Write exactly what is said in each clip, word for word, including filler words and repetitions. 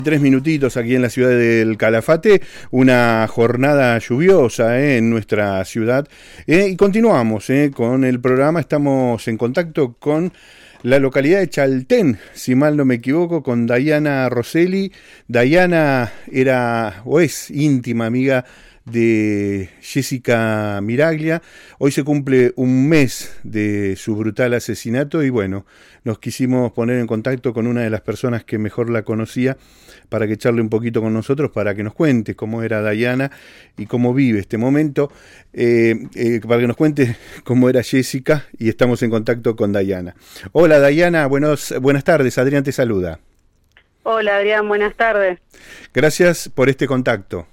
Tres minutitos aquí en la ciudad del Calafate, una jornada lluviosa eh, en nuestra ciudad eh, y continuamos eh, con el programa. Estamos en contacto con la localidad de Chaltén, si mal no me equivoco, con Dayana Rosselli. Dayana era o es íntima amiga de Jessica Miraglia. Hoy se cumple un mes de su brutal asesinato y bueno, nos quisimos poner en contacto con una de las personas que mejor la conocía para que charle un poquito con nosotros, para que nos cuente cómo era Dayana y cómo vive este momento, eh, eh, para que nos cuente cómo era Jessica, y estamos en contacto con Dayana. Hola Dayana, buenos, buenas tardes, Adrián te saluda. Hola Adrián, buenas tardes. Gracias por este contacto.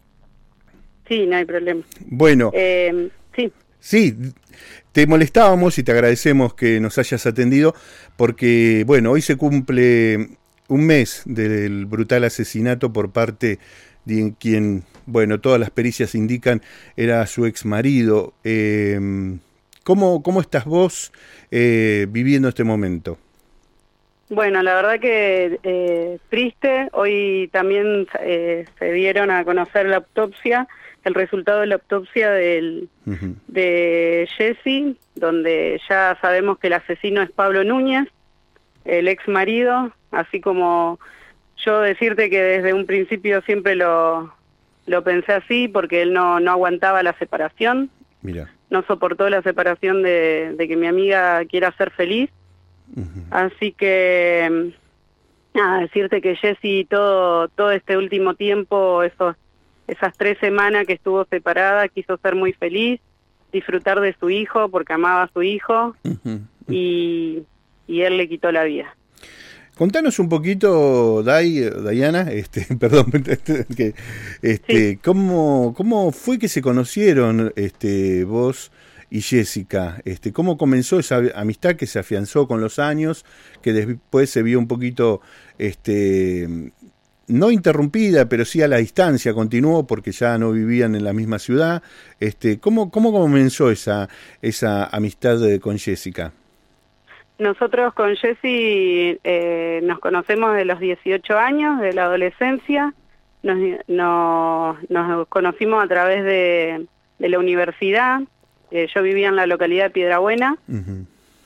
Sí, no hay problema. Bueno, eh, sí. Sí, te molestábamos y te agradecemos que nos hayas atendido porque, bueno, hoy se cumple un mes del brutal asesinato por parte de quien, bueno, todas las pericias indican era su ex marido. Eh, ¿cómo, ¿Cómo estás vos eh, viviendo este momento? Bueno, la verdad que eh, triste. Hoy también eh, se dieron a conocer la autopsia, el resultado de la autopsia del, uh-huh. de Jessy, donde ya sabemos que el asesino es Pablo Núñez, el ex marido, así como yo decirte que desde un principio siempre lo, lo pensé así, porque él no, no aguantaba la separación. Mira. No soportó la separación de, de que mi amiga quiera ser feliz. Uh-huh. Así que, nada, decirte que Jessy todo, todo este último tiempo, esos, esas tres semanas que estuvo separada, quiso ser muy feliz, disfrutar de su hijo, porque amaba a su hijo, uh-huh. y, y él le quitó la vida. Contanos un poquito, Day, Dayana, este, perdón, que, este, sí. ¿cómo, cómo fue que se conocieron este, vos y Jessica? Este, ¿Cómo comenzó esa amistad que se afianzó con los años, que después se vio un poquito, este, no interrumpida, pero sí a la distancia, continuó porque ya no vivían en la misma ciudad? Este, ¿cómo, cómo comenzó esa, esa amistad con Jessica? Nosotros con Jessy eh, nos conocemos de los dieciocho años, de la adolescencia, nos, nos, nos conocimos a través de, de la universidad. Eh, yo vivía en la localidad de Piedrabuena, uh-huh.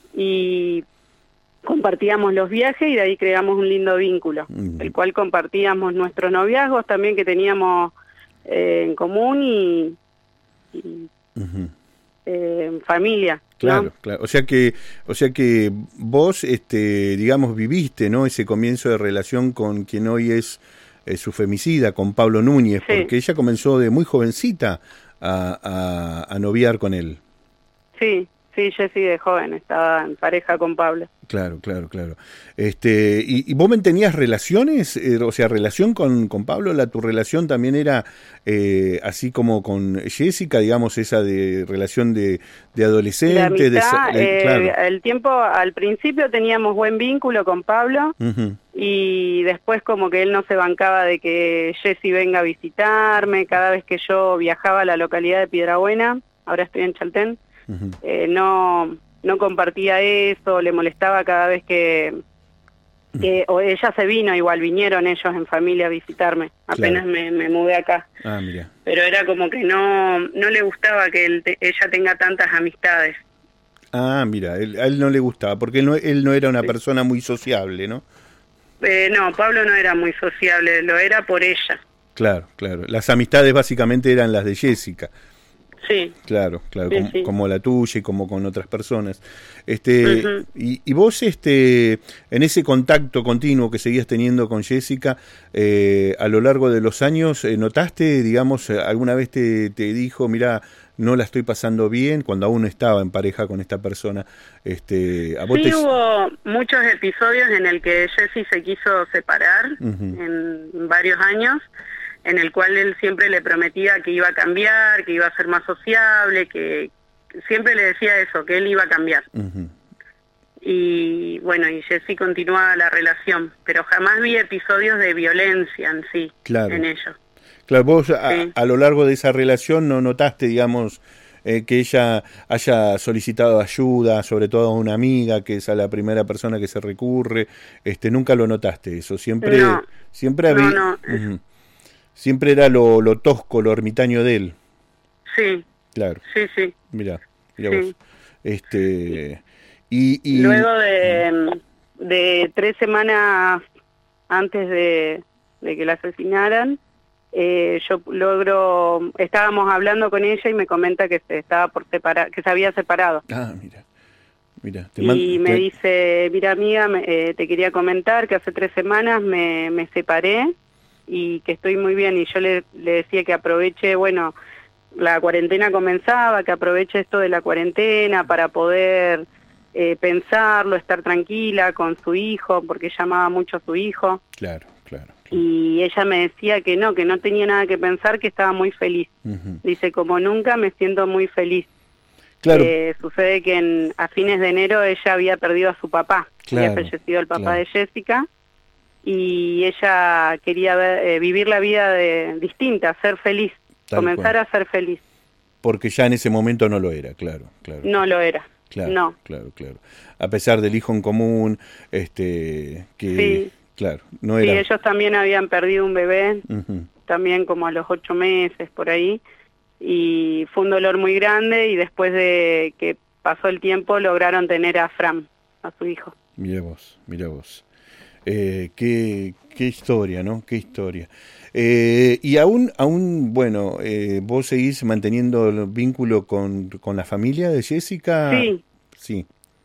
y compartíamos los viajes y de ahí creamos un lindo vínculo, uh-huh. el cual compartíamos nuestros noviazgos también que teníamos eh, en común y, y uh-huh. eh, familia. Claro, ¿no? claro. O sea que, o sea que vos, este, digamos, viviste, ¿no? Ese comienzo de relación con quien hoy es eh, su femicida, con Pablo Núñez, sí. Porque ella comenzó de muy jovencita a, a, a noviar con él. Sí, sí, Jessy de joven estaba en pareja con Pablo. Claro, claro, claro. Este, ¿y, y vos mantenías relaciones? Eh, o sea, relación con, con Pablo, la tu relación también era eh, así como con Jessica, digamos, esa de relación de, de adolescente. La amistad, de, de, eh, claro. El tiempo, al principio teníamos buen vínculo con Pablo, uh-huh. y después como que él no se bancaba de que Jessy venga a visitarme, cada vez que yo viajaba a la localidad de Piedrabuena, ahora estoy en Chaltén, uh-huh. eh, no... no compartía eso, le molestaba cada vez que, que o ella se vino, igual vinieron ellos en familia a visitarme, apenas claro. me, me mudé acá. Ah, mira. Pero era como que no no le gustaba que él te, ella tenga tantas amistades. Ah, mira, él, a él no le gustaba, porque él no, él no era una sí. persona muy sociable, ¿no? Eh, no, Pablo no era muy sociable, lo era por ella. Claro, claro. Las amistades básicamente eran las de Jessica. Sí. Claro, claro, sí, como, sí. como la tuya y como con otras personas. Este, uh-huh. y, y vos, este, en ese contacto continuo que seguías teniendo con Jessica, eh, a lo largo de los años, eh, ¿notaste, digamos, alguna vez te, te dijo, mira, no la estoy pasando bien, cuando aún no estaba en pareja con esta persona? Este, ¿a vos sí, te... hubo muchos episodios en el que Jessy se quiso separar, uh-huh. en varios años, en el cual él siempre le prometía que iba a cambiar, que iba a ser más sociable, que siempre le decía eso, que él iba a cambiar. Uh-huh. Y bueno, y Jessy continuaba la relación, pero jamás vi episodios de violencia en sí, claro. en ellos. Claro, vos sí. a, a lo largo de esa relación no notaste, digamos, eh, que ella haya solicitado ayuda, sobre todo a una amiga, que es a la primera persona que se recurre. Este, nunca lo notaste eso, siempre, No, siempre había, no, no. uh-huh. siempre era lo, lo tosco, lo ermitaño de él. Sí. Claro. Sí, sí. Mira, mira sí. vos. Este, y, y... Luego de, de tres semanas antes de, de que la asesinaran, eh, yo logro, estábamos hablando con ella y me comenta que se estaba por separar, que se había separado. Ah, mira, mira. Te y man, me te... dice, mira amiga, me, eh, te quería comentar que hace tres semanas me, me separé y que estoy muy bien. Y yo le, le decía que aproveche, bueno, la cuarentena comenzaba, que aproveche esto de la cuarentena para poder eh, pensarlo, estar tranquila con su hijo, porque ella amaba mucho a su hijo. Claro, claro, claro. Y ella me decía que no, que no tenía nada que pensar, que estaba muy feliz. Uh-huh. Dice, como nunca me siento muy feliz. Claro. Eh, sucede que en, a fines de enero ella había perdido a su papá, claro, había fallecido el papá claro. de Jessica, y ella quería ver, eh, vivir la vida de, distinta, ser feliz. Tal comenzar cual. a ser feliz. Porque ya en ese momento no lo era, claro, claro. No lo era, claro, no. Claro, claro. A pesar del hijo en común, este, que, sí. claro, no era... Sí, ellos también habían perdido un bebé, uh-huh. también como a los ocho meses, por ahí, y fue un dolor muy grande, y después de que pasó el tiempo lograron tener a Fran, a su hijo. Mira vos, mira vos. Eh, qué, qué historia, ¿no? Qué historia. Eh, y aún, aún bueno, eh, ¿vos seguís manteniendo el vínculo con, con la familia de Jessica? Sí. Sí.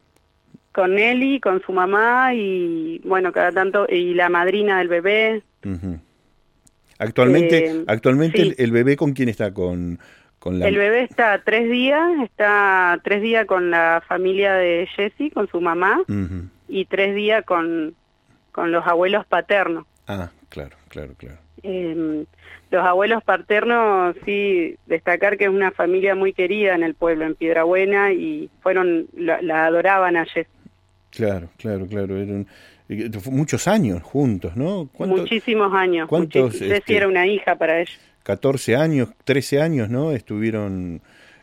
Con Nelly, con su mamá y, bueno, cada tanto, y la madrina del bebé. Uh-huh. Actualmente, eh, actualmente sí. el, el bebé, ¿con quién está? Con, con la... El bebé está tres días, está tres días con la familia de Jessie, con su mamá, uh-huh. y tres días con, con los abuelos paternos. Ah, claro, claro, claro. Eh, los abuelos paternos, sí, destacar que es una familia muy querida en el pueblo, en Piedrabuena, y fueron, la, la adoraban a Jessie. Claro, claro, claro, eran muchos años juntos, ¿no? Muchísimos años. ¿Cuántos? Muchis- Jessie este, era una hija para ellos. catorce años, trece años, ¿no? Estuvieron,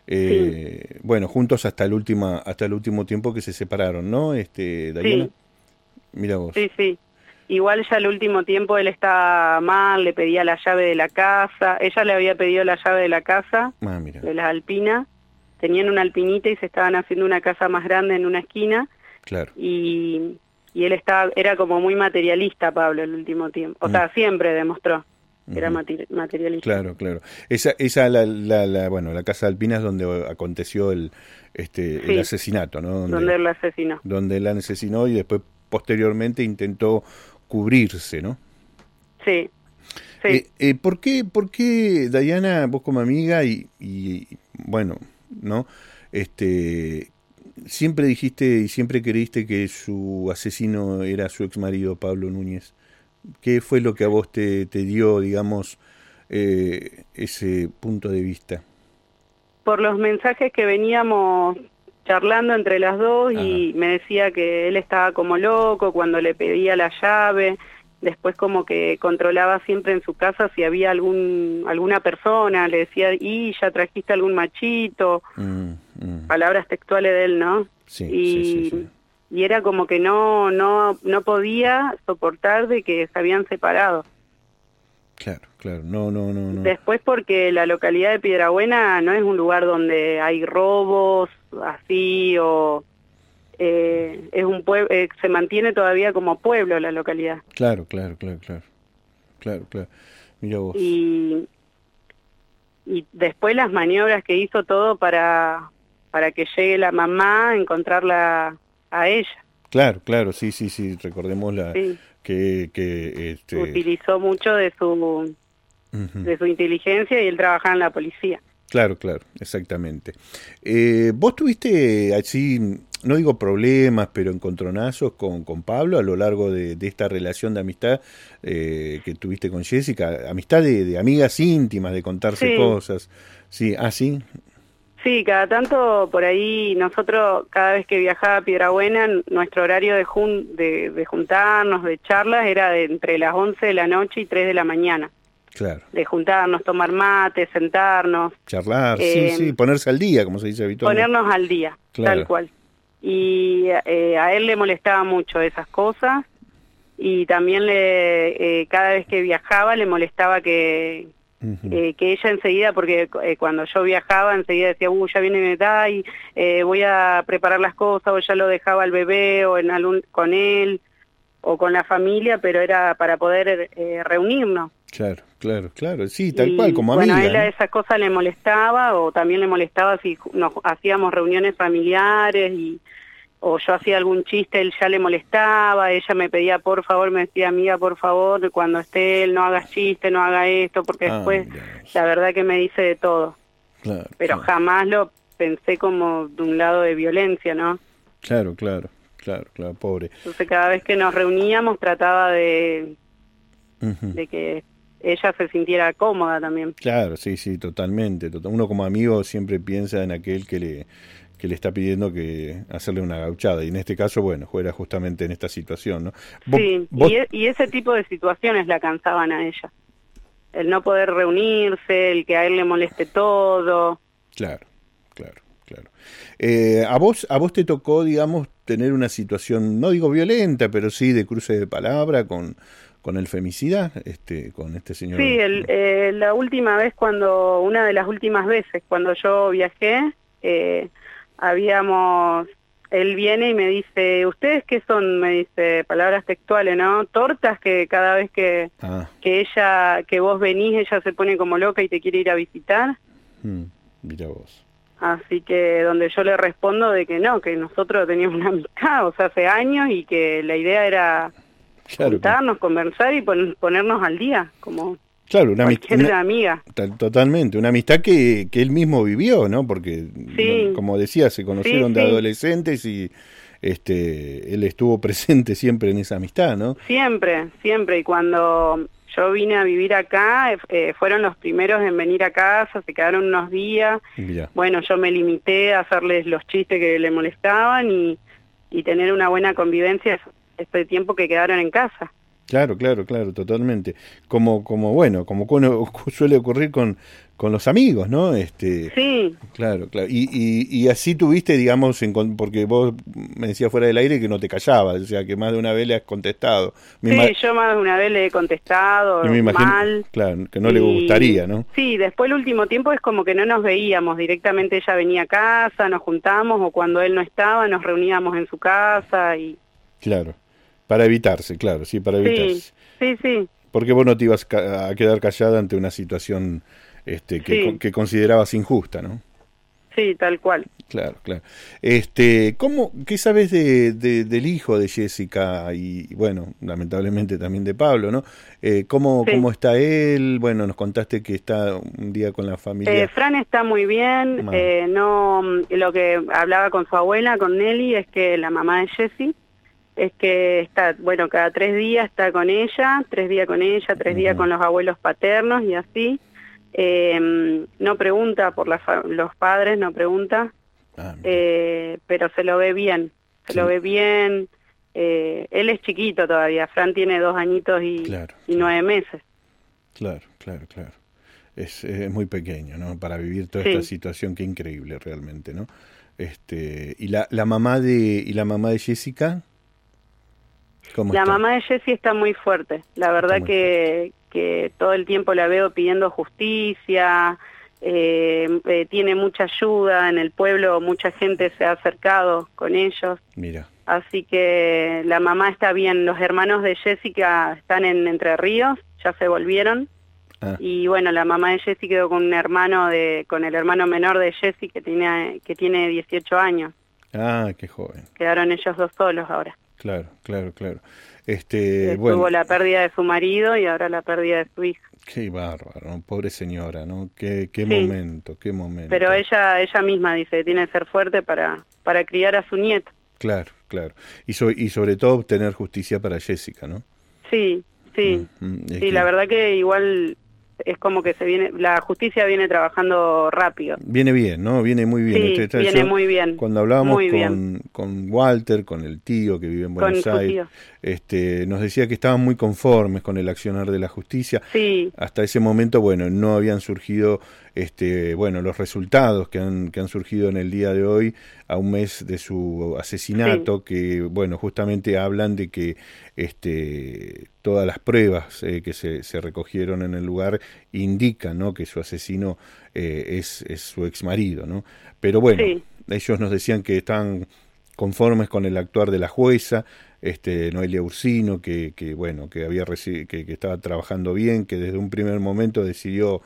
eh, sí. bueno, juntos hasta el último, hasta el último tiempo que se separaron, ¿no? Este, Dayana. Sí. Mira vos. Sí, sí. Igual ya el último tiempo él estaba mal, le pedía la llave de la casa, ella le había pedido la llave de la casa, ah, mira. de las alpinas, tenían una alpinita y se estaban haciendo una casa más grande en una esquina. Claro. Y, y él estaba, era como muy materialista, Pablo, el último tiempo. O mm. sea, siempre demostró que uh-huh. era materi- materialista. Claro, claro. Esa, esa la, la, la, bueno, la casa de alpinas donde aconteció el, este, sí. el asesinato, ¿no? Donde, donde él la asesinó. Donde él la asesinó y después posteriormente intentó cubrirse, ¿no? Sí. sí. Eh, eh, ¿por qué, por qué, Dayana, vos como amiga y, y bueno, ¿no? Este, siempre dijiste y siempre creíste que su asesino era su exmarido, Pablo Núñez. ¿Qué fue lo que a vos te, te dio, digamos, eh, ese punto de vista? Por los mensajes que veníamos charlando entre las dos. Ajá. Y me decía que él estaba como loco cuando le pedía la llave, después como que controlaba siempre en su casa si había algún alguna persona, le decía, y ya trajiste algún machito, mm, mm. palabras textuales de él, ¿no? Sí, y, sí, sí, sí. y era como que no, no, no podía soportar de que se habían separado. Claro, claro, no, no, no, no. Después porque la localidad de Piedrabuena no es un lugar donde hay robos, así, o eh, es un pueblo, eh, se mantiene todavía como pueblo la localidad. Claro, claro, claro, claro, claro, claro. Mira vos. Y, y después las maniobras que hizo todo para, para que llegue la mamá a encontrarla a ella. Claro, claro, sí, sí, sí, recordemos la... Sí. que, que este... utilizó mucho de su uh-huh. de su inteligencia y él trabajaba en la policía. Claro, claro, exactamente. Eh, ¿Vos tuviste así, no digo problemas, pero encontronazos con, con Pablo a lo largo de, de esta relación de amistad eh, que tuviste con Jessica? Amistad de, de amigas íntimas, de contarse sí. cosas. Sí, ¿ah, sí? Sí, cada tanto por ahí nosotros, cada vez que viajaba a Piedrabuena, nuestro horario de, jun de, de juntarnos, de charlas, era de entre las once de la noche y tres de la mañana. Claro. De juntarnos, tomar mate, sentarnos. Charlar, eh, sí, sí, ponerse al día, como se dice habitualmente. Ponernos al día, claro. tal cual. Y eh, a él le molestaba mucho esas cosas, y también le eh, cada vez que viajaba le molestaba que, uh-huh. eh, que ella enseguida, porque eh, cuando yo viajaba enseguida decía, uh, ya viene mi edad y eh, voy a preparar las cosas, o ya lo dejaba al bebé o en algún, con él o con la familia, pero era para poder eh, reunirnos. Claro, claro, claro, sí, tal y, cual, como bueno, amiga. Bueno, a él a ¿no? esas cosas le molestaba, o también le molestaba si nos hacíamos reuniones familiares y o yo hacía algún chiste, él ya le molestaba, ella me pedía por favor, me decía, amiga, por favor, cuando esté él no hagas chiste, no haga esto, porque ah, después Dios. La verdad que me dice de todo. Claro, pero claro. jamás lo pensé como de un lado de violencia, ¿no? Claro, claro, claro, claro, pobre. Entonces cada vez que nos reuníamos trataba de, uh-huh. de que ella se sintiera cómoda también. Claro, sí, sí, totalmente. Uno como amigo siempre piensa en aquel que le que le está pidiendo que hacerle una gauchada, y en este caso, bueno, fuera justamente en esta situación, ¿no? ¿Vos, sí, vos... Y, e, y ese tipo de situaciones la cansaban a ella. El no poder reunirse, el que a él le moleste todo. Claro, claro, claro. Eh, ¿a vos a vos te tocó, digamos, tener una situación, no digo violenta, pero sí de cruce de palabra con, con el femicida, este, con este señor? Sí, el, eh, la última vez cuando, una de las últimas veces cuando yo viajé, eh, habíamos, él viene y me dice, ¿ustedes qué son? Me dice, palabras textuales, ¿no? Tortas que cada vez que, ah. que ella, que vos venís, ella se pone como loca y te quiere ir a visitar. Hmm, mira vos. Así que donde yo le respondo de que no, que nosotros teníamos una amistad, o sea, hace años, y que la idea era claro, juntarnos, que... conversar y pon, ponernos al día, como... Claro, una amistad, una amiga. Totalmente, una amistad que, que él mismo vivió, ¿no? Porque, sí, no, como decía, se conocieron sí, de sí. adolescentes y este él estuvo presente siempre en esa amistad, ¿no? Siempre, siempre. Y cuando yo vine a vivir acá, eh, fueron los primeros en venir a casa, se quedaron unos días. Mirá. Bueno, yo me limité a hacerles los chistes que le molestaban y, y tener una buena convivencia este tiempo que quedaron en casa. Claro, claro, claro, totalmente. Como, como bueno, como suele ocurrir con, con los amigos, ¿no? Este, sí. Claro, claro. Y, y, y así tuviste, digamos, en, porque vos me decías fuera del aire que no te callabas, o sea, que más de una vez le has contestado. Me sí, yo más de una vez le he contestado, me imagino, mal. Claro, que no y, le gustaría, ¿no? Sí, después el último tiempo es como que no nos veíamos, directamente ella venía a casa, nos juntamos, o cuando él no estaba nos reuníamos en su casa y... Claro. Para evitarse, claro, sí, para evitarse. Sí, sí, sí. Porque vos no te ibas a quedar callada ante una situación este, que, sí. que considerabas injusta, ¿no? Sí, tal cual. Claro, claro. Este, ¿cómo, qué sabes de, de, del hijo de Jessica y, bueno, lamentablemente también de Pablo, ¿no? Eh, ¿cómo, sí. ¿Cómo está él? Bueno, nos contaste que está un día con la familia. Eh, Fran está muy bien. Eh, no, lo que hablaba con su abuela, con Nelly, es que la mamá de Jessie, es que está, bueno, cada tres días está con ella, tres días con ella, tres uh-huh. días con los abuelos paternos y así. Eh, no pregunta por la fa- los padres, no pregunta, ah, eh, pero se lo ve bien, se sí. lo ve bien. Eh, él es chiquito todavía, Fran tiene dos añitos y, claro, y nueve meses. Claro, claro, claro. Es, es muy pequeño, ¿no? Para vivir toda sí. esta situación, qué increíble realmente, ¿no? Este, y la, la mamá de y la mamá de Jessica. La está? mamá de Jessie está muy fuerte, la verdad que, que todo el tiempo la veo pidiendo justicia, eh, eh, tiene mucha ayuda, en el pueblo mucha gente se ha acercado con ellos. Mira. Así que la mamá está bien, los hermanos de Jessica están en Entre Ríos, ya se volvieron. Ah. Y bueno, la mamá de Jessie quedó con un hermano de, con el hermano menor de Jessie que tiene, que tiene dieciocho años. Ah, qué joven. Quedaron ellos dos solos ahora. Claro, claro, claro. Este, Tuvo bueno, la pérdida de su marido y ahora la pérdida de su hija. Qué bárbaro, ¿no? Pobre señora, ¿no? Qué, qué sí. momento, qué momento. Pero ella ella misma dice que tiene que ser fuerte para, para criar a su nieto. Claro, claro. Y, so, y sobre todo obtener justicia para Jessica, ¿no? Sí, sí. Mm, mm, sí, que... la verdad que igual es como que se viene, la justicia viene trabajando rápido. Viene bien, ¿no? Viene muy bien. Sí, este, este, viene yo, muy bien. Cuando hablábamos muy con, con Walter, con el tío que vive en Buenos con Aires, este, nos decía que estaban muy conformes con el accionar de la justicia. Sí. Hasta ese momento, bueno, no habían surgido, este, bueno, los resultados que han, que han surgido en el día de hoy, a un mes de su asesinato, sí. que, bueno, justamente hablan de que este, todas las pruebas eh, que se, se recogieron en el lugar indican, ¿no?, que su asesino eh, es, es su exmarido, ¿no? Pero bueno, sí. ellos nos decían que estaban conformes con el actuar de la jueza, este, Noelia Ursino, que, que bueno, que había reci- que, que estaba trabajando bien, que desde un primer momento decidió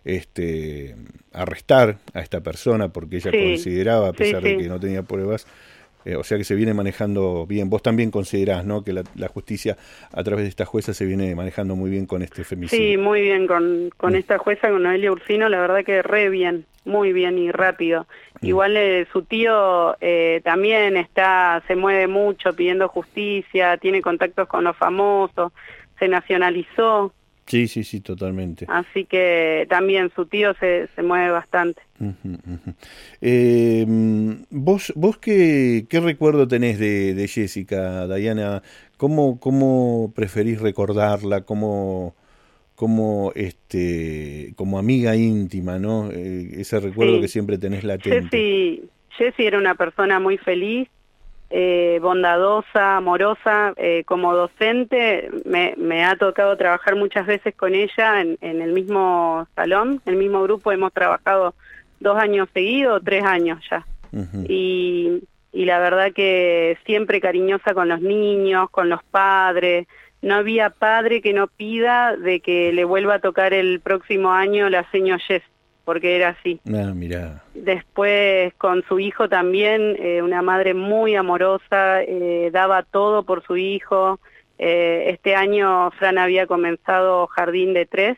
este arrestar a esta persona porque ella sí. consideraba, a pesar sí, sí. de que no tenía pruebas, eh, o sea que se viene manejando bien. Vos también considerás, ¿no?, que la, la justicia a través de esta jueza se viene manejando muy bien con este femicidio. Sí, muy bien con, con mm. esta jueza, con Noelia Ursino, la verdad que re bien, muy bien y rápido. Mm. Igual eh, su tío eh, también está, se mueve mucho pidiendo justicia, tiene contactos con los famosos, se nacionalizó. Sí, sí, sí, totalmente. Así que también su tío se, se mueve bastante. Uh-huh, uh-huh. Eh, ¿Vos, vos qué, qué recuerdo tenés de, de Jessica, Diana? ¿Cómo, cómo preferís recordarla? ¿Cómo, cómo, este, como amiga íntima, ¿no? Eh, ese recuerdo sí. que siempre tenés latente. Jessie, Jessie era una persona muy feliz. Eh, bondadosa, amorosa, eh, como docente me, me ha tocado trabajar muchas veces con ella en, en el mismo salón, en el mismo grupo, hemos trabajado dos años seguidos, tres años ya. Uh-huh. y, y la verdad que siempre cariñosa con los niños, con los padres, no había padre que no pida de que le vuelva a tocar el próximo año la seño Jess, porque era así. Ah, mirá. Después con su hijo también, eh, una madre muy amorosa, eh, daba todo por su hijo. Eh, este año Fran había comenzado jardín de tres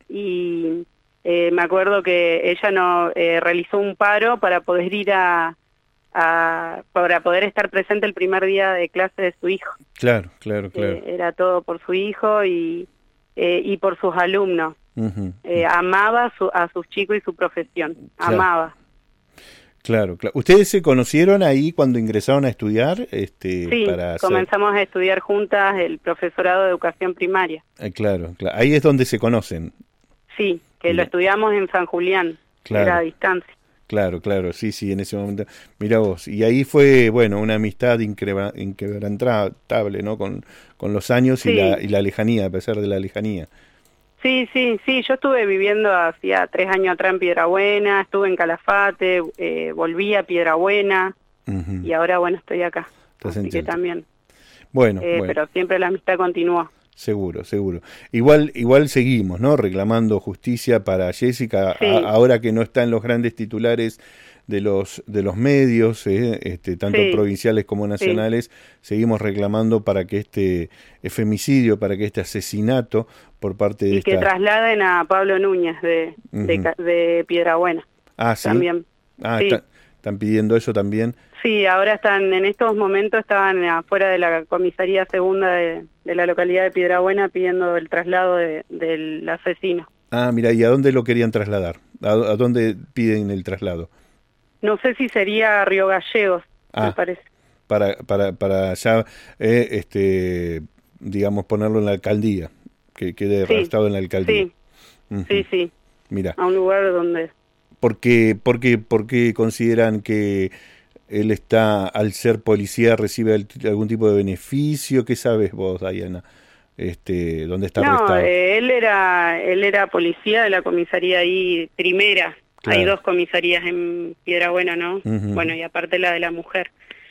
y eh, me acuerdo que ella no eh, realizó un paro para poder ir a, a, para poder estar presente el primer día de clase de su hijo. Claro, claro, claro. Eh, era todo por su hijo y, eh, y por sus alumnos. Uh-huh. Eh, amaba su, a sus chicos y su profesión, claro. amaba. Claro, claro. ¿Ustedes se conocieron ahí cuando ingresaron a estudiar? Este, sí, para hacer... comenzamos a estudiar juntas el profesorado de educación primaria. Eh, claro, claro, ahí es donde se conocen. Sí, que lo estudiamos en San Julián, claro. Era a distancia. Claro, claro, sí, sí, en ese momento. Mira vos, y ahí fue, bueno, una amistad inquebrantable, ¿no? Con, con los años sí. y, la, y la lejanía, a pesar de la lejanía. Sí, sí, sí, yo estuve viviendo hacía tres años atrás en Piedrabuena, estuve en Calafate, eh, volví a Piedrabuena uh-huh. y ahora, bueno, estoy acá, así que también. Bueno, eh, bueno, pero siempre la amistad continúa. Seguro, seguro. Igual, igual seguimos, ¿no? Reclamando justicia para Jessica, sí. a, ahora que no está en los grandes titulares de los de los medios, eh, este, tanto sí. provinciales como nacionales, sí. seguimos reclamando para que este femicidio, para que este asesinato por parte de y esta... que trasladen a Pablo Núñez de, uh-huh. de, de Piedrabuena. Ah, sí. También. Ah, sí. está, están pidiendo eso también. Sí, ahora están, en estos momentos estaban afuera de la comisaría segunda de, de la localidad de Piedrabuena pidiendo el traslado de, del asesino. Ah, mira, ¿y a dónde lo querían trasladar? ¿A, a dónde piden el traslado? No sé si sería Río Gallegos, ah, me parece. Para, para, para ya, eh, este, digamos, ponerlo en la alcaldía, que quede sí, arrestado en la alcaldía. Sí, uh-huh. sí, sí. Mira. A un lugar donde... ¿Por qué, por qué, por qué consideran que él está, al ser policía, recibe el, algún tipo de beneficio? ¿Qué sabes vos, Diana? Este, ¿dónde está no, arrestado? Eh, él era, él era policía de la comisaría ahí primera. Claro. Hay dos comisarías en Piedrabuena, ¿no? Uh-huh. Bueno, y aparte la de la mujer.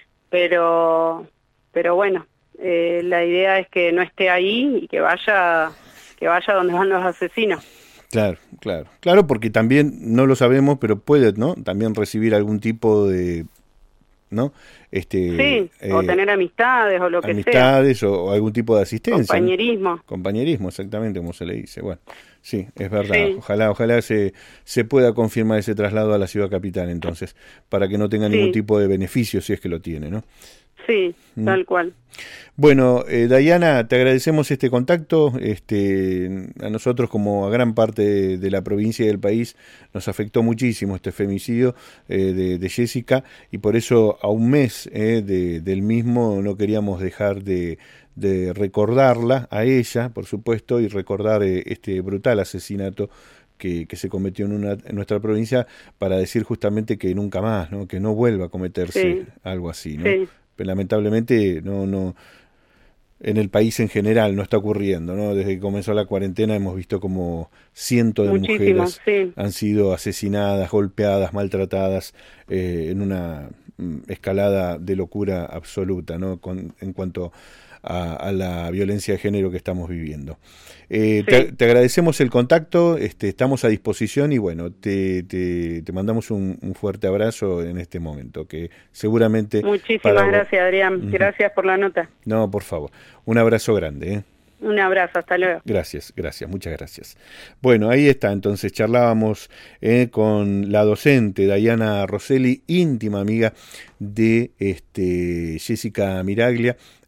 Pero, pero bueno, eh, la idea es que no esté ahí y que vaya, que vaya donde van los asesinos. Claro, claro, claro, porque también no lo sabemos, pero puede, ¿no? También recibir algún tipo de, ¿no? Este, sí, eh, o tener amistades o lo que amistades sea. O, o algún tipo de asistencia. Compañerismo. ¿no? Compañerismo, exactamente, como se le dice. Bueno, sí, es verdad. Sí. Ojalá, ojalá se, se pueda confirmar ese traslado a la ciudad capital, entonces, para que no tenga sí. ningún tipo de beneficio, si es que lo tiene, ¿no? Sí, tal cual. Bueno, eh, Dayana, te agradecemos este contacto. Este, a nosotros, como a gran parte de, de la provincia y del país, nos afectó muchísimo este femicidio eh, de, de Jessica, y por eso a un mes eh, de, del mismo no queríamos dejar de, de recordarla a ella, por supuesto, y recordar eh, este brutal asesinato que, que se cometió en, una, en nuestra provincia, para decir justamente que nunca más, ¿no? Que no vuelva a cometerse sí. algo así, ¿no? Sí. Pero lamentablemente no, no, en el país en general no está ocurriendo, ¿no? Desde que comenzó la cuarentena hemos visto como cientos de Muchísimo, mujeres sí. han sido asesinadas, golpeadas, maltratadas, eh, en una escalada de locura absoluta, ¿no? Con, en cuanto a, a la violencia de género que estamos viviendo. Eh, sí. te, te agradecemos el contacto, este, estamos a disposición y bueno, te, te, te mandamos un, un fuerte abrazo en este momento, que seguramente... Muchísimas para... gracias, Adrián. Gracias por la nota. No, por favor. Un abrazo grande, ¿eh? Un abrazo, hasta luego. Gracias, gracias, muchas gracias. Bueno, ahí está, entonces charlábamos eh, con la docente Dayana Rosselli, íntima amiga de este, Jessica Miraglia,